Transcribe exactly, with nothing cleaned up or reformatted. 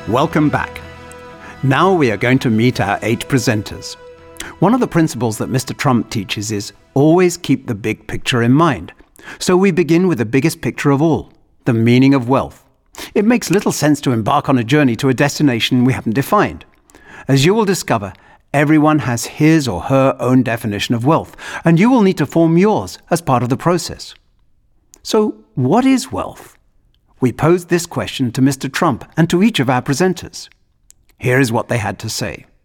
Welcome back. Now we are going to meet our eight presenters. One of the principles that Mister Trump teaches is always keep the big picture in mind. So we begin with the biggest picture of all, the meaning of wealth. It makes little sense to embark on a journey to a destination we haven't defined. As you will discover, everyone has his or her own definition of wealth, and you will need to form yours as part of the process. So, what is wealth? We posed this question to Mister Trump and to each of our presenters. Here is what they had to say.